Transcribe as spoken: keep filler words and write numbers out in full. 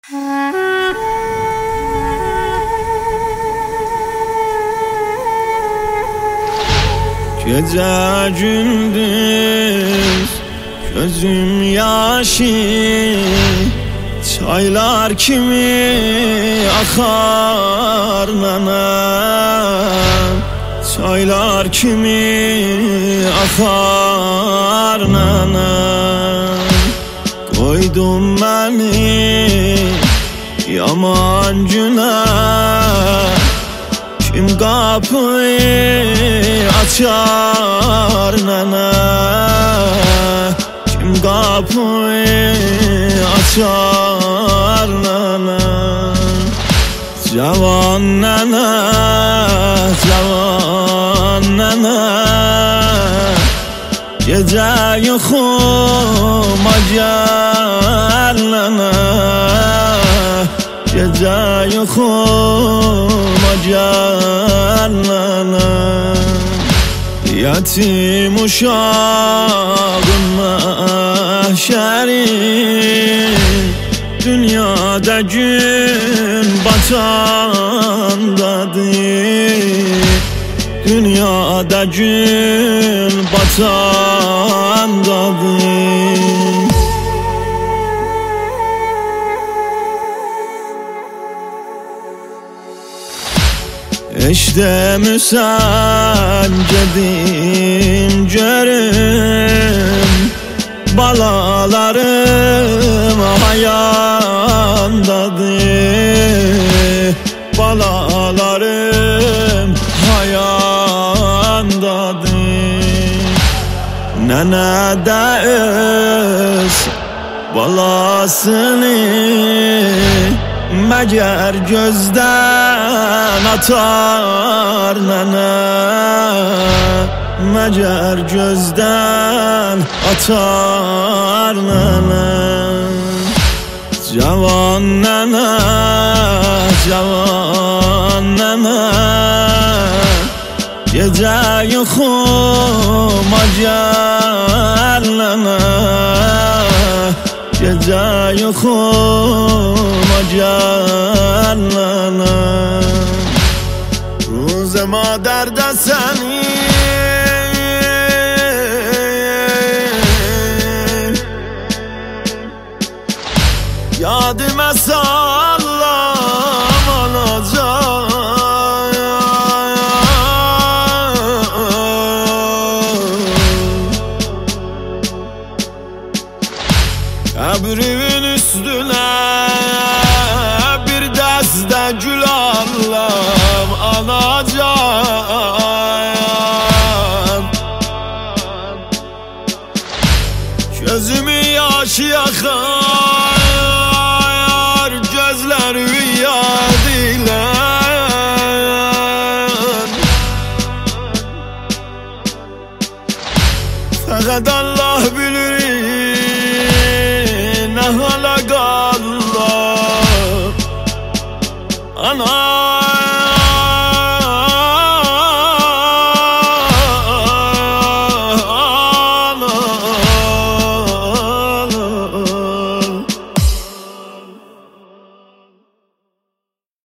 Gece gündüz gözüm yaşı, çaylar kimi akar nanem, çaylar kimi akar nanem. Koydum beni yaman güne, kim kapıyı açar nene, kim kapıyı açar nene. Cavan nene, cavan nene, gece yuxuma gel nene, gece yuxuma gel nene. Yetim uşağın mahşeri, dünyada gün batandadır, dünyada gün batandadır. Eşdəmirsən gedim görüm, balalarım hayandadır, balalarım hayandadır. Nənə də öz balasını məgər gözdən atar nənə, məgər gözdən atar nənə. Cavan nənə, cavan nənə, gecə yuxuma gel nənə, gece yuxuma gel nənə. Ruzema dərdə səni yadıma sallam alacaq, qəbrimin üstüne bir dəstə gül allam alacağım. Gözümü yaşı yakar, gözlerimi yad ile, fəqət Allah bilir